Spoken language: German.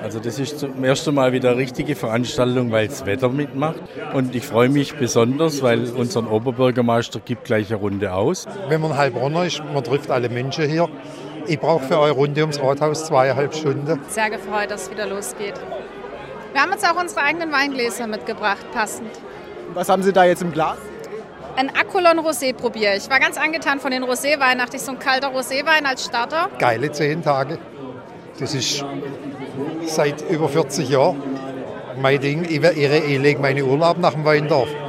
Also das ist zum ersten Mal wieder eine richtige Veranstaltung, weil das Wetter mitmacht. Und ich freue mich besonders, weil unser Oberbürgermeister gibt gleich eine Runde aus. Wenn man in Heilbronn ist, man trifft alle Menschen hier. Ich brauche für eure Runde ums Rathaus 2,5 Stunden. Sehr gefreut, dass es wieder losgeht. Wir haben uns auch unsere eigenen Weingläser mitgebracht, passend. Was haben Sie da jetzt im Glas? Ein Acolon Rosé probiere ich. War ganz angetan von den Roséweinen. Dachte ich, so ein kalter Roséwein als Starter. Geile 10 Tage. Das ist seit über 40 Jahren mein Ding. Ich lege meine Urlaub nach dem Weindorf.